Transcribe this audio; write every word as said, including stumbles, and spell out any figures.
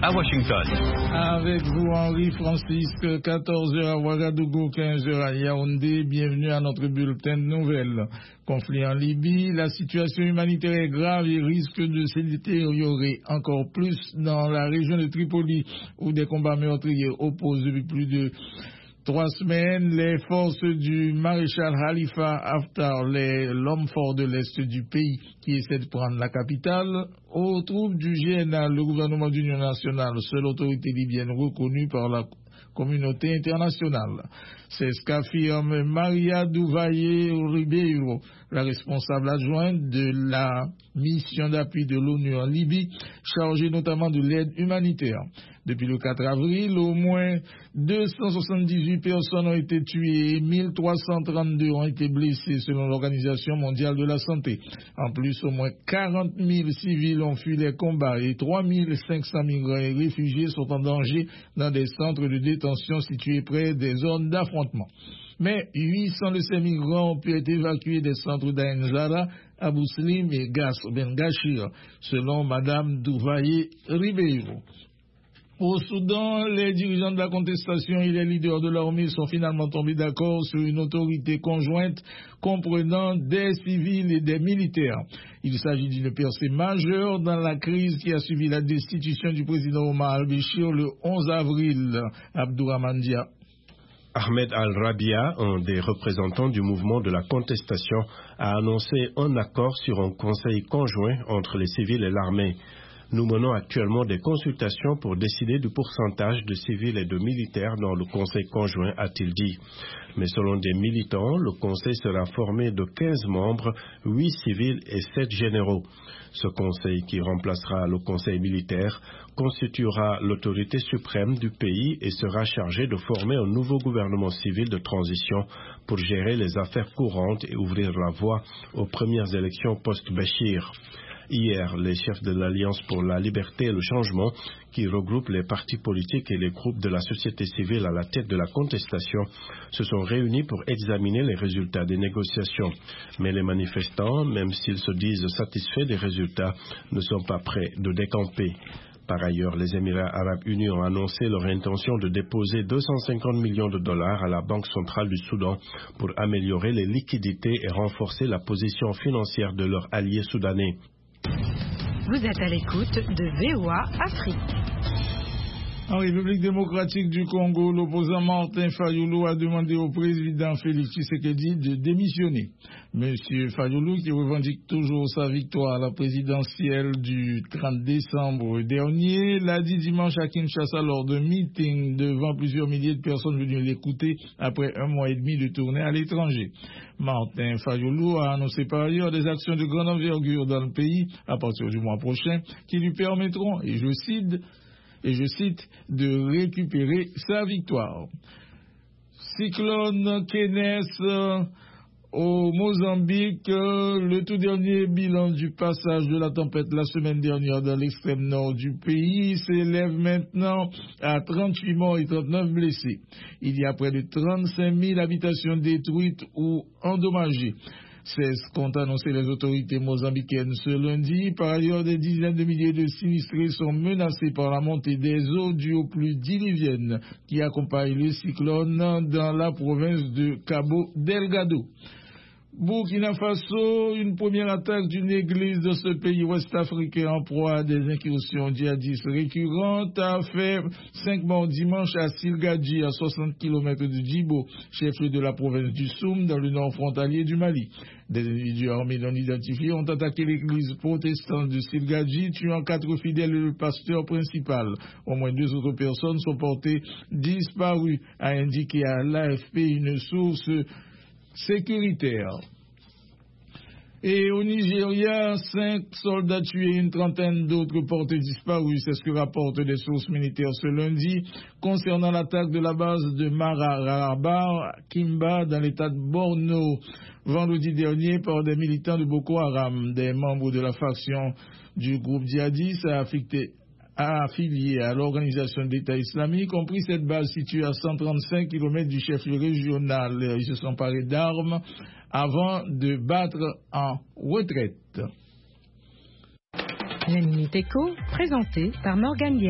à Washington. Avec vous, Henri Francisque, quatorze heures à Ouagadougou, quinze heures à Yaoundé. Bienvenue à notre bulletin de nouvelles. Conflit en Libye, la situation humanitaire est grave et risque de se détériorer encore plus dans la région de Tripoli, où des combats meurtriers opposent depuis plus de trois semaines les forces du maréchal Khalifa Haftar, les, l'homme fort de l'Est du pays, qui essaie de prendre la capitale, aux troupes du G N A, le gouvernement d'union nationale, seule autorité libyenne reconnue par la communauté internationale. C'est ce qu'affirme Maria Douvaye Ribeiro, la responsable adjointe de la mission d'appui de l'ONU en Libye, chargée notamment de l'aide humanitaire. Depuis le quatre avril, au moins deux cent soixante-dix-huit personnes ont été tuées et mille trois cent trente-deux ont été blessées selon l'Organisation mondiale de la santé. En plus, au moins quarante mille civils ont fui les combats et trois mille cinq cents migrants et réfugiés sont en danger dans des centres de détention situés près des zones d'affrontement. Mais huit cents de ces migrants ont pu être évacués des centres d'Ain Zara, Abou Slim et Gas Ben Gashir, selon Madame Douvaye Ribeiro. Au Soudan, les dirigeants de la contestation et les leaders de l'armée sont finalement tombés d'accord sur une autorité conjointe comprenant des civils et des militaires. Il s'agit d'une percée majeure dans la crise qui a suivi la destitution du président Omar al-Béchir le onze avril. Abdourahmane Dia. Ahmed al-Rabia, un des représentants du mouvement de la contestation, a annoncé un accord sur un conseil conjoint entre les civils et l'armée. Nous menons actuellement des consultations pour décider du pourcentage de civils et de militaires dans le conseil conjoint, a-t-il dit. Mais selon des militants, le conseil sera formé de quinze membres, huit civils et sept généraux. Ce conseil, qui remplacera le conseil militaire, constituera l'autorité suprême du pays et sera chargé de former un nouveau gouvernement civil de transition pour gérer les affaires courantes et ouvrir la voie aux premières élections post-Béchir. Hier, les chefs de l'Alliance pour la liberté et le changement, qui regroupe les partis politiques et les groupes de la société civile à la tête de la contestation, se sont réunis pour examiner les résultats des négociations. Mais les manifestants, même s'ils se disent satisfaits des résultats, ne sont pas prêts de décamper. Par ailleurs, les Émirats arabes unis ont annoncé leur intention de déposer deux cent cinquante millions de dollars à la Banque centrale du Soudan pour améliorer les liquidités et renforcer la position financière de leurs alliés soudanais. Vous êtes à l'écoute de V O A Afrique. En République démocratique du Congo, l'opposant Martin Fayulu a demandé au président Félix Tshisekedi de démissionner. Monsieur Fayulu, qui revendique toujours sa victoire à la présidentielle du trente décembre dernier, l'a dit dimanche à Kinshasa lors d'un meeting devant plusieurs milliers de personnes venues l'écouter après un mois et demi de tournée à l'étranger. Martin Fayulu a annoncé par ailleurs des actions de grande envergure dans le pays à partir du mois prochain qui lui permettront, et je cite, et je cite, de récupérer sa victoire. Cyclone Kenneth au Mozambique, le tout dernier bilan du passage de la tempête la semaine dernière dans l'extrême nord du pays s'élève maintenant à trente-huit morts et trente-neuf blessés. Il y a près de trente-cinq mille habitations détruites ou endommagées. C'est ce qu'ont annoncé les autorités mozambicaines ce lundi. Par ailleurs, des dizaines de milliers de sinistrés sont menacés par la montée des eaux dues aux pluies diluviennes qui accompagnent le cyclone dans la province de Cabo Delgado. Burkina Faso, une première attaque d'une église de ce pays ouest-africain en proie à des incursions djihadistes récurrentes a fait cinq morts dimanche à Silgadji, à soixante kilomètres de Djibo, chef-lieu de la province du Soum, dans le nord frontalier du Mali. Des individus armés non identifiés ont attaqué l'église protestante de Silgadji, tuant quatre fidèles et le pasteur principal. Au moins deux autres personnes sont portées disparues, a indiqué à l'A F P une source sécuritaire. Et au Nigeria, cinq soldats tués et une trentaine d'autres portés disparus, c'est ce que rapportent des sources militaires ce lundi concernant l'attaque de la base de Mararaba, Kimba, dans l'état de Borno, vendredi dernier par des militants de Boko Haram. Des membres de la faction du groupe djihadiste a affecté affiliés à l'organisation d'État islamique ont pris cette base située à cent trente-cinq kilomètres du chef-lieu régional. Ils se sont parés d'armes avant de battre en retraite. La Minute Éco, présentée par Morgane